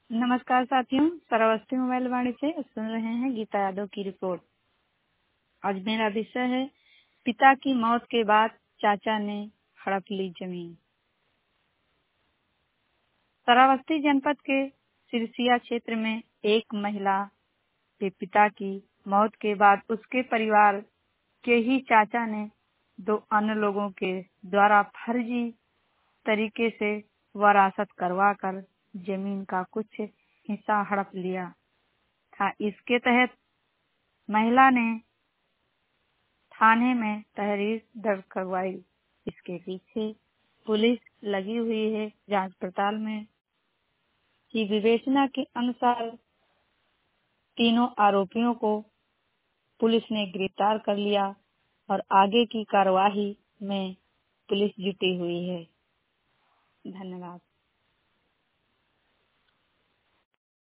नमस्कार साथियों, श्रावस्ती मोबाइल वाणी से सुन रहे हैं गीता यादव की रिपोर्ट। आज मेरा विषय है पिता की मौत के बाद चाचा ने हड़प ली जमीन। श्रावस्ती जनपद के सिरसिया क्षेत्र में एक महिला के पिता की मौत के बाद उसके परिवार के ही चाचा ने दो अन्य लोगों के द्वारा फर्जी तरीके से वरासत करवाकर जमीन का कुछ हिस्सा हड़प लिया था। इसके तहत महिला ने थाने में तहरीर दर्ज करवाई। इसके पीछे पुलिस लगी हुई है जांच पड़ताल में। की विवेचना के अनुसार तीनों आरोपियों को पुलिस ने गिरफ्तार कर लिया और आगे की कार्यवाही में पुलिस जुटी हुई है। धन्यवाद।